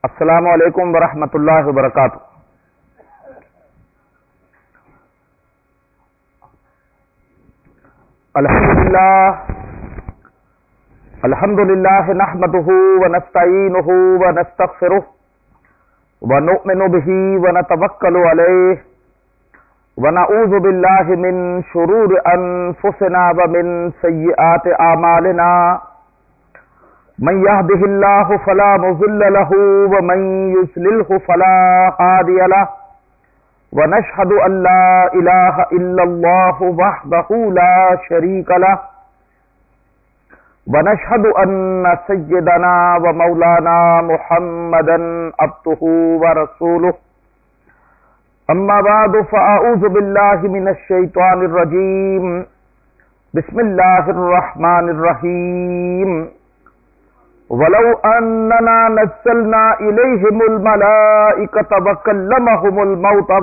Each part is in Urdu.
السلام علیکم ورحمۃ اللہ وبرکاتہ۔ الحمد للہ نحمده ونستعینه ونستغفره ونؤمن به ونتوکل علیہ ونعوذ باللہ من شرور انفسنا ومن سیئات اعمالنا، من يهده الله فلا مضل له ومن يضلل فلا هادي له، ونشهد أن لا إله إلا الله وحده لا شريك له، ونشهد أن سيدنا ومولانا محمدا عبده ورسوله، أما بعد فأعوذ بالله من الشيطان الرجيم، بسم الله الرحمن الرحيم، وَلَوْ أَنَّنَا نَزَّلْنَا إِلَيْهِمُ الْمَلَائِكَةَ وَكَلَّمَهُمُ الْمَوْتَ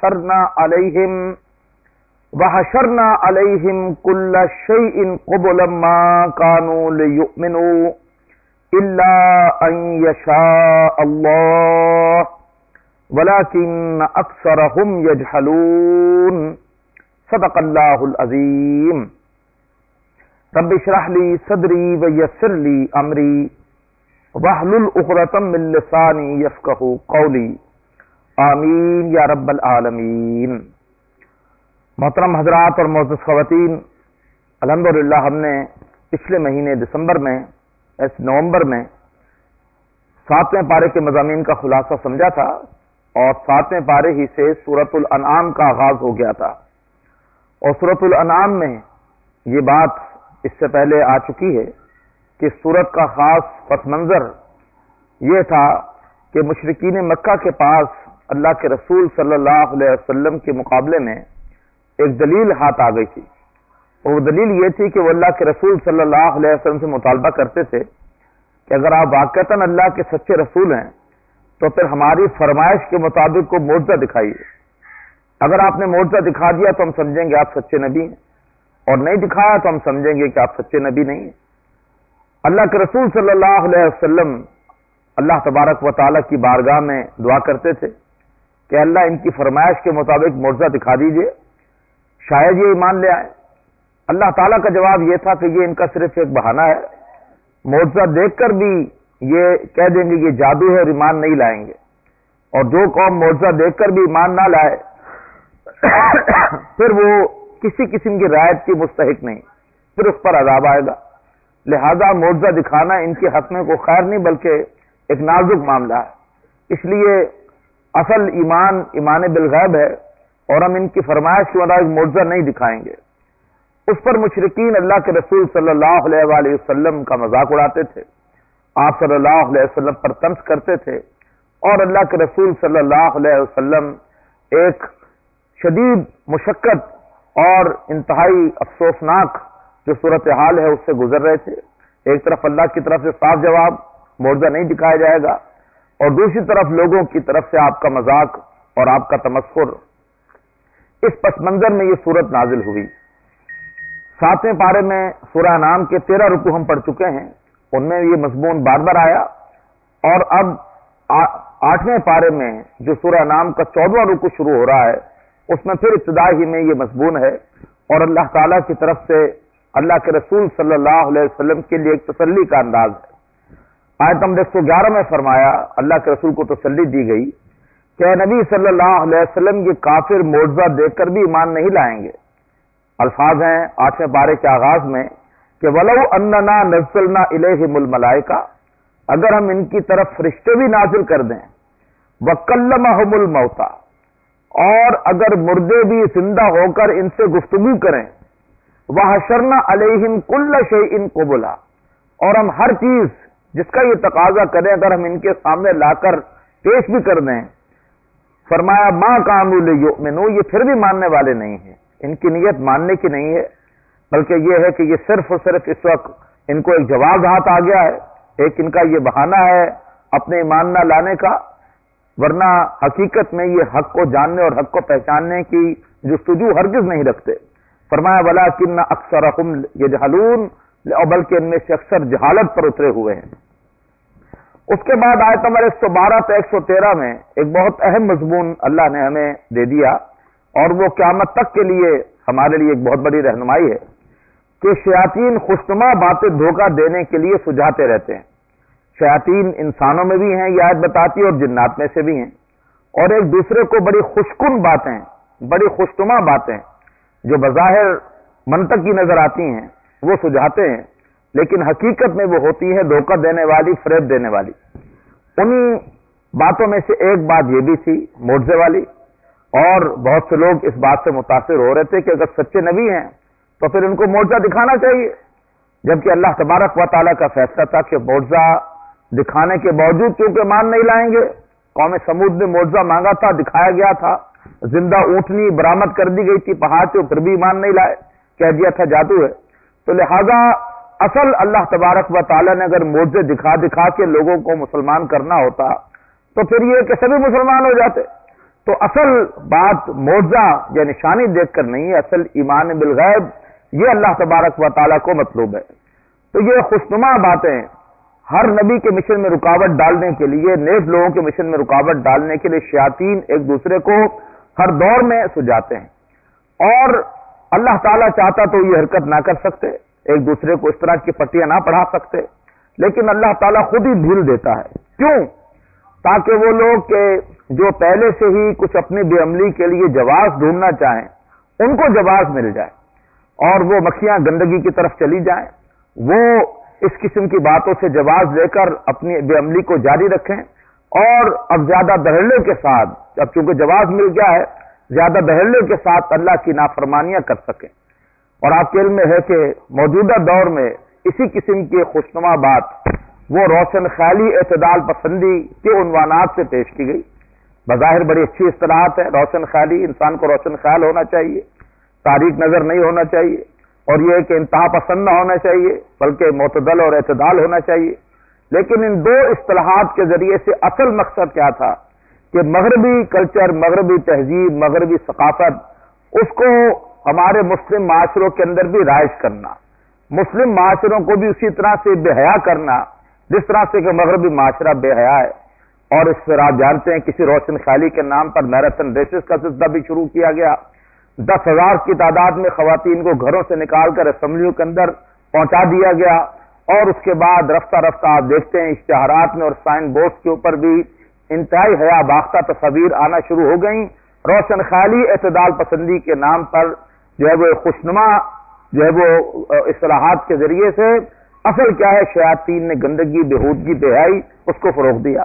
وَحَشَرْنَا عَلَيْهِمْ كُلَّ شَيْءٍ قُبُلًا مَا كَانُوا لِيُؤْمِنُوا إِلَّا أَن يَشَاءَ اللَّهُ وَلَكِنَّ أَكْثَرَهُمْ يَجْهَلُونَ۔ صدق اللہ العظیم۔ رب اشرح لی صدری ویسر لی امری واحلل عقدۃ من لسانی یفقہوا قولی، آمین یا رب العالمین۔ محترم حضرات اور معزز خواتین، الحمدللہ ہم نے پچھلے مہینے دسمبر میں نومبر میں 7ویں پارے کے مضامین کا خلاصہ سمجھا تھا، اور 7ویں پارے ہی سے سورۃ الانعام کا آغاز ہو گیا تھا، اور سورۃ الانعام میں یہ بات اس سے پہلے آ چکی ہے کہ سورت کا خاص پس منظر یہ تھا کہ مشرکین مکہ کے پاس اللہ کے رسول صلی اللہ علیہ وسلم کے مقابلے میں ایک دلیل ہاتھ آ گئی تھی، اور وہ دلیل یہ تھی کہ وہ اللہ کے رسول صلی اللہ علیہ وسلم سے مطالبہ کرتے تھے کہ اگر آپ واقعتاً اللہ کے سچے رسول ہیں تو پھر ہماری فرمائش کے مطابق کو معجزہ دکھائیے، اگر آپ نے معجزہ دکھا دیا تو ہم سمجھیں گے آپ سچے نبی ہیں، اور نہیں دکھایا تو ہم سمجھیں گے کہ آپ سچے نبی نہیں ہیں۔ اللہ کے رسول صلی اللہ علیہ وسلم اللہ تبارک و تعالیٰ کی بارگاہ میں دعا کرتے تھے کہ اللہ ان کی فرمائش کے مطابق معجزہ دکھا دیجئے، شاید یہ ایمان لے آئے۔ اللہ تعالیٰ کا جواب یہ تھا کہ یہ ان کا صرف ایک بہانہ ہے، معجزہ دیکھ کر بھی یہ کہہ دیں گے یہ جادو ہے اور ایمان نہیں لائیں گے، اور جو قوم معجزہ دیکھ کر بھی ایمان نہ لائے پھر وہ کسی قسم کی رعایت کی مستحق نہیں، پھر اس پر عذاب آئے گا۔ لہذا معجزہ دکھانا ان کے حق میں کوئی خیر نہیں بلکہ ایک نازک معاملہ ہے، اس لیے اصل ایمان بالغیب ہے، اور ہم ان کی فرمائش کے مطابق معجزہ نہیں دکھائیں گے۔ اس پر مشرکین اللہ کے رسول صلی اللہ علیہ وآلہ وسلم کا مذاق اڑاتے تھے، آپ صلی اللہ علیہ وسلم پر طنز کرتے تھے، اور اللہ کے رسول صلی اللہ علیہ وسلم ایک شدید مشقت اور انتہائی افسوسناک جو صورتحال ہے اس سے گزر رہے تھے۔ ایک طرف اللہ کی طرف سے صاف جواب، معجزہ نہیں دکھایا جائے گا، اور دوسری طرف لوگوں کی طرف سے آپ کا مذاق اور آپ کا تمسخر۔ اس پس منظر میں یہ صورت نازل ہوئی۔ 7ویں پارے میں سورہ انعام کے 13 رکوع ہم پڑھ چکے ہیں، ان میں یہ مضمون بار بار آیا، اور اب 8ویں پارے میں جو سورہ انعام کا 14واں رکوع شروع ہو رہا ہے اس میں پھر ابتدا ہی میں یہ مضمون ہے، اور اللہ تعالیٰ کی طرف سے اللہ کے رسول صلی اللہ علیہ وسلم کے لیے ایک تسلی کا انداز ہے۔ آیت نمبر 111 میں فرمایا، اللہ کے رسول کو تسلی دی گئی کہ اے نبی صلی اللہ علیہ وسلم یہ کافر معجزہ دیکھ کر بھی ایمان نہیں لائیں گے۔ الفاظ ہیں 8ویں پارے کے آغاز میں کہ وَلَوْ أَنَّنَا نَزَّلْنَا إِلَيْهِمُ الْمَلَائِكَةَ، اگر ہم ان کی طرف فرشتے بھی نازل کر دیں، وَكَلَّمَهُمُ الْمَوْتَى، اور اگر مردے بھی زندہ ہو کر ان سے گفتگو کریں، وَحَشَرْنَا عَلَيْهِمْ كُلَّ شَيْءٍ قُبُلًا، اور ہم ہر چیز جس کا یہ تقاضا کریں اگر ہم ان کے سامنے لا کر پیش بھی کر دیں، فرمایا مَا كَانُوا لِيُؤْمِنُوا، یہ پھر بھی ماننے والے نہیں ہیں، ان کی نیت ماننے کی نہیں ہے، بلکہ یہ ہے کہ یہ صرف اور صرف اس وقت ان کو ایک جواز ہاتھ آ گیا ہے، ایک ان کا یہ بہانہ ہے اپنے ایمان نہ لانے کا، ورنہ حقیقت میں یہ حق کو جاننے اور حق کو پہچاننے کی جستجو ہرگز نہیں رکھتے۔ فرمایا وَلَٰكِنَّ أَكْثَرَهُمْ يَجْهَلُونَ، اور بلکہ ان میں سے اکثر جہالت پر اترے ہوئے ہیں۔ اس کے بعد آیت نمبر 112 سے 113 میں ایک بہت اہم مضمون اللہ نے ہمیں دے دیا، اور وہ قیامت تک کے لیے ہمارے لیے ایک بہت بڑی رہنمائی ہے کہ شیاطین خوشنما باتیں دھوکہ دینے کے لیے سجھاتے رہتے ہیں۔ شیاطین انسانوں میں بھی ہیں، یہ آیت بتاتی ہے، اور جنات میں سے بھی ہیں، اور ایک دوسرے کو بڑی خوشکن باتیں، بڑی خوشنما باتیں جو بظاہر منطقی نظر آتی ہیں وہ سجھاتے ہیں، لیکن حقیقت میں وہ ہوتی ہے دھوکہ دینے والی، فریب دینے والی۔ انہی باتوں میں سے ایک بات یہ بھی تھی معجزے والی، اور بہت سے لوگ اس بات سے متاثر ہو رہے تھے کہ اگر سچے نبی ہیں تو پھر ان کو معجزہ دکھانا چاہیے، جبکہ اللہ تبارک و تعالیٰ کا فیصلہ تھا کہ معجزہ دکھانے کے باوجود کیونکہ مان نہیں لائیں گے۔ قوم سمود نے معجزہ مانگا تھا، دکھایا گیا تھا، زندہ اونٹنی برآمد کر دی گئی تھی پہاڑ سے، پھر بھی ایمان نہیں لائے، کہہ دیا تھا جادو ہے۔ تو لہذا اصل اللہ تبارک و تعالیٰ نے اگر معجزے دکھا دکھا کے لوگوں کو مسلمان کرنا ہوتا تو پھر یہ کہ سبھی مسلمان ہو جاتے۔ تو اصل بات معجزہ یا نشانی دیکھ کر نہیں ہے، اصل ایمان بالغیب یہ اللہ تبارک و تعالیٰ کو مطلوب ہے۔ تو یہ خوشنما باتیں ہر نبی کے مشن میں رکاوٹ ڈالنے کے لیے، نیک لوگوں کے مشن میں رکاوٹ ڈالنے کے لیے شیاطین ایک دوسرے کو ہر دور میں سجاتے ہیں، اور اللہ تعالیٰ چاہتا تو یہ حرکت نہ کر سکتے، ایک دوسرے کو اس طرح کی پٹیاں نہ پڑھا سکتے، لیکن اللہ تعالیٰ خود ہی ڈھیل دیتا ہے۔ کیوں؟ تاکہ وہ لوگ کہ جو پہلے سے ہی کچھ اپنی بے عملی کے لیے جواز ڈھونڈنا چاہیں ان کو جواز مل جائے، اور وہ مکھیاں گندگی کی طرف چلی جائیں، وہ اس قسم کی باتوں سے جواز لے کر اپنی بے عملی کو جاری رکھیں، اور اب زیادہ دھڑلے کے ساتھ، اب چونکہ جواز مل گیا ہے، زیادہ دھڑلے کے ساتھ اللہ کی نافرمانیاں کر سکیں۔ اور آپ کے علم میں ہے کہ موجودہ دور میں اسی قسم کی خوشنما بات وہ روشن خیالی، اعتدال پسندی کے عنوانات سے پیش کی گئی۔ بظاہر بڑی اچھی اصطلاحات ہے، روشن خیالی، انسان کو روشن خیال ہونا چاہیے، تاریک نظر نہیں ہونا چاہیے، اور یہ کہ انتہا پسند نہ ہونا چاہیے بلکہ معتدل اور اعتدال ہونا چاہیے۔ لیکن ان دو اصطلاحات کے ذریعے سے اصل مقصد کیا تھا کہ مغربی کلچر، مغربی تہذیب، مغربی ثقافت، اس کو ہمارے مسلم معاشروں کے اندر بھی رائج کرنا، مسلم معاشروں کو بھی اسی طرح سے بے حیا کرنا جس طرح سے کہ مغربی معاشرہ بے حیا ہے۔ اور اس پر آپ جانتے ہیں کسی روشن خیالی کے نام پر میراتھن ریسز کا سلسلہ بھی شروع کیا گیا، 10,000 کی تعداد میں خواتین کو گھروں سے نکال کر اسمبلیوں کے اندر پہنچا دیا گیا، اور اس کے بعد رفتہ رفتہ آپ دیکھتے ہیں اشتہارات میں اور سائن بورڈز کے اوپر بھی انتہائی حیا باختہ تصاویر آنا شروع ہو گئیں۔ روشن خیالی، اعتدال پسندی کے نام پر جو ہے وہ خوشنما جو ہے وہ اصطلاحات کے ذریعے سے اصل کیا ہے، شیاطین نے گندگی، بےہودگی، بے حیائی اس کو فروغ دیا۔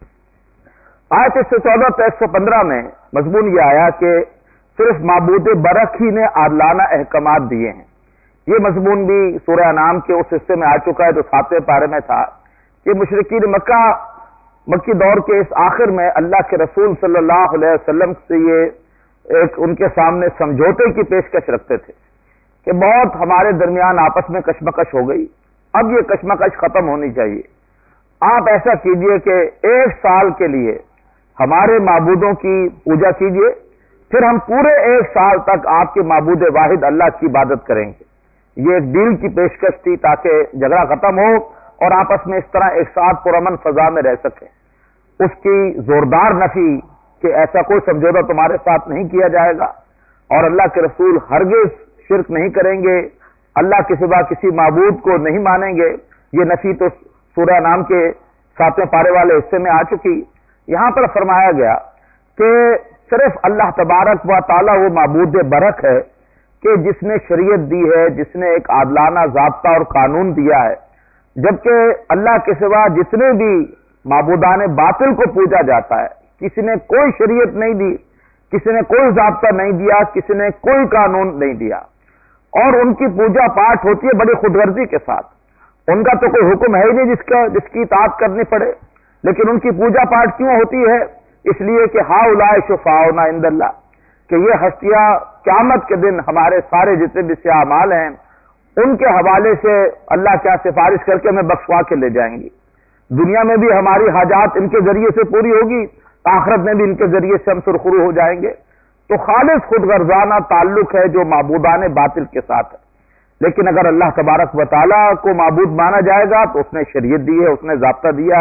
آیت 114 سے 115 میں مضمون یہ آیا کہ صرف معبود برحق ہی نے عادلانہ احکامات دیے ہیں۔ یہ مضمون بھی سورہ انعام کے اس حصے میں آ چکا ہے جو 7ویں پارے میں تھا کہ مشرکین مکی دور کے اس آخر میں اللہ کے رسول صلی اللہ علیہ وسلم سے یہ ایک ان کے سامنے سمجھوتے کی پیشکش رکھتے تھے کہ بہت ہمارے درمیان آپس میں کشمکش ہو گئی، اب یہ کشمکش ختم ہونی چاہیے۔ آپ ایسا کیجئے کہ 1 سال کے لیے ہمارے معبودوں کی پوجا کیجئے، پھر ہم پورے 1 سال تک آپ کے معبود واحد اللہ کی عبادت کریں گے۔ یہ ایک ڈیل کی پیشکش تھی تاکہ جھگڑا ختم ہو اور آپس میں اس طرح ایک ساتھ پرامن فضا میں رہ سکیں۔ اس کی زوردار نفی کہ ایسا کوئی سمجھوتا تمہارے ساتھ نہیں کیا جائے گا، اور اللہ کے رسول ہرگز شرک نہیں کریں گے، اللہ کے سوا کسی معبود کو نہیں مانیں گے، یہ نفی تو سورہ نام کے 7ویں پارے والے حصے میں آ چکی۔ یہاں پر فرمایا گیا کہ صرف اللہ تبارک و تعالیٰ وہ معبود برحق ہے کہ جس نے شریعت دی ہے، جس نے ایک عادلانہ ضابطہ اور قانون دیا ہے، جبکہ اللہ کے سوا جتنے بھی معبودان باطل کو پوجا جاتا ہے کسی نے کوئی شریعت نہیں دی، کسی نے کوئی ضابطہ نہیں دیا، کسی نے کوئی قانون نہیں دیا، اور ان کی پوجا پاٹ ہوتی ہے بڑی خود غرضی کے ساتھ۔ ان کا تو کوئی حکم ہے ہی نہیں جس کی اطاعت کرنی پڑے، لیکن ان کی پوجا پاٹ کیوں ہوتی ہے؟ اس لیے کہ ہؤلاء شفعاؤنا عند اللہ، کہ یہ ہستیاں قیامت کے دن ہمارے سارے جتنے بھی سیاہ اعمال ہیں ان کے حوالے سے اللہ کیا سفارش کر کے ہمیں بخشوا کے لے جائیں گی۔ دنیا میں بھی ہماری حاجات ان کے ذریعے سے پوری ہوگی، آخرت میں بھی ان کے ذریعے سے ہم سرخرو ہو جائیں گے۔ تو خالص خود غرضانہ تعلق ہے جو معبودان باطل کے ساتھ ہے۔ لیکن اگر اللہ تبارک و تعالیٰ کو معبود مانا جائے گا تو اس نے شریعت دی ہے، اس نے ضابطہ دیا ہے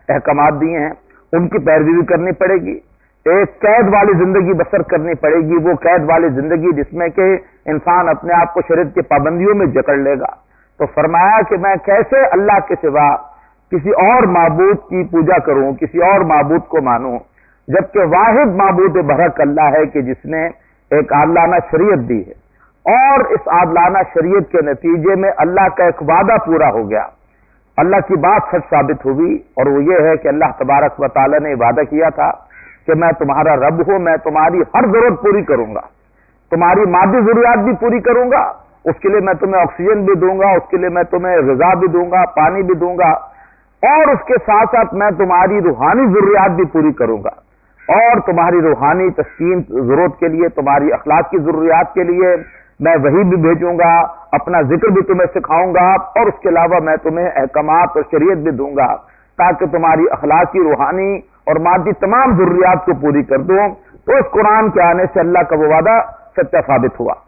احکامات دیے ہیں ان کی پیروی بھی کرنی پڑے گی. ایک قید والی زندگی بسر کرنی پڑے گی، وہ قید والی زندگی جس میں کہ انسان اپنے آپ کو شریعت کی پابندیوں میں جکڑ لے گا. تو فرمایا کہ میں کیسے اللہ کے سوا کسی اور معبود کی پوجا کروں، کسی اور معبود کو مانوں، جبکہ واحد معبود برحق اللہ ہے کہ جس نے ایک عادلانہ شریعت دی ہے. اور اس عادلانہ شریعت کے نتیجے میں اللہ کا ایک وعدہ پورا ہو گیا، اللہ کی بات سچ ثابت ہوئی، اور وہ یہ ہے کہ اللہ تبارک و تعالی نے وعدہ کیا تھا کہ میں تمہارا رب ہوں، میں تمہاری ہر ضرورت پوری کروں گا، تمہاری مادی ضروریات بھی پوری کروں گا، اس کے لیے میں تمہیں آکسیجن بھی دوں گا، اس کے لیے میں تمہیں غذا بھی دوں گا، پانی بھی دوں گا، اور اس کے ساتھ ساتھ میں تمہاری روحانی ضروریات بھی پوری کروں گا، اور تمہاری روحانی تسکین ضرورت کے لیے، تمہاری اخلاق کی ضروریات کے لیے میں وحی بھی بھیجوں گا، اپنا ذکر بھی تمہیں سکھاؤں گا، اور اس کے علاوہ میں تمہیں احکامات اور شریعت بھی دوں گا تاکہ تمہاری اخلاقی، روحانی اور مادی تمام ضروریات کو پوری کر دوں. تو اس قرآن کے آنے سے اللہ کا وہ وعدہ سچا ثابت ہوا.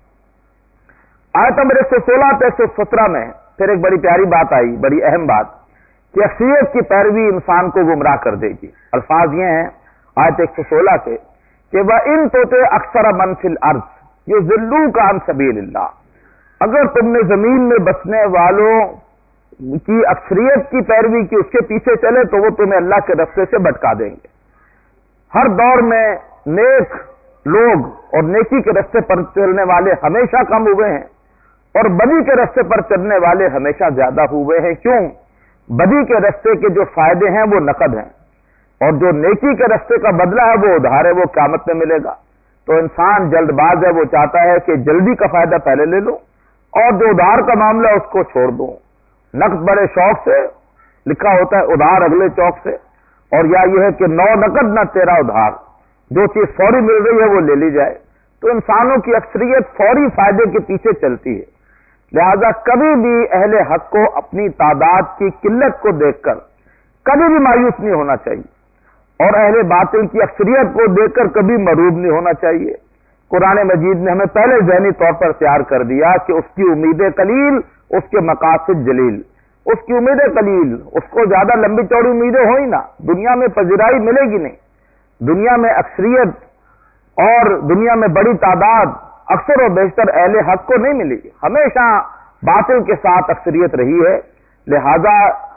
آیت نمبر 116 پہ 117 میں پھر ایک بڑی پیاری بات آئی، بڑی اہم بات، کہ اکثریت کی پیروی انسان کو گمراہ کر دے گی. الفاظ یہ ہیں آیت 116 کے کہ وَإِن تُطِعْ أَكْثَرَ مَنْ فِي الْأَرْضِ يُضِلُّوكَ عَنْ سَبِيلِ اللَّهِ، اگر تم نے زمین میں بسنے والوں کی اکثریت کی پیروی کی، اس کے پیچھے چلے تو وہ تمہیں اللہ کے رستے سے بھٹکا دیں گے. ہر دور میں نیک لوگ اور نیکی کے رستے پر چلنے والے ہمیشہ کم ہوئے ہیں، اور بدی کے رستے پر چلنے والے ہمیشہ زیادہ ہوئے ہیں. کیوں؟ بدی کے رستے کے جو فائدے ہیں وہ نقد ہیں، اور جو نیکی کے رستے کا بدلہ ہے وہ ادھار ہے، وہ قیامت میں ملے گا. تو انسان جلد باز ہے، وہ چاہتا ہے کہ جلدی کا فائدہ پہلے لے لو، اور جو ادھار کا معاملہ ہے اس کو چھوڑ دو. نقد بڑے شوق سے لکھا ہوتا ہے، ادھار اگلے چوک سے، اور یا یہ ہے کہ نو نقد نہ تیرا ادھار، جو چیز فوری مل رہی ہے وہ لے لی جائے. تو انسانوں کی اکثریت فوری فائدے کے پیچھے چلتی ہے. لہذا کبھی بھی اہل حق کو اپنی تعداد کی قلت کو دیکھ کر کبھی بھی مایوس نہیں ہونا چاہیے، اور اہل باطل کی اکثریت کو دیکھ کر کبھی مغرور نہیں ہونا چاہیے. قرآن مجید نے ہمیں پہلے ذہنی طور پر تیار کر دیا کہ اس کی امیدیں قلیل، اس کے مقاصد جلیل. اس کی امیدیں قلیل، اس کو زیادہ لمبی چوڑی امیدیں ہوئی نا، دنیا میں پذیرائی ملے گی نہیں. دنیا میں اکثریت اور دنیا میں بڑی تعداد اکثر و بیشتر اہل حق کو نہیں ملی، ہمیشہ باطل کے ساتھ اکثریت رہی ہے. لہذا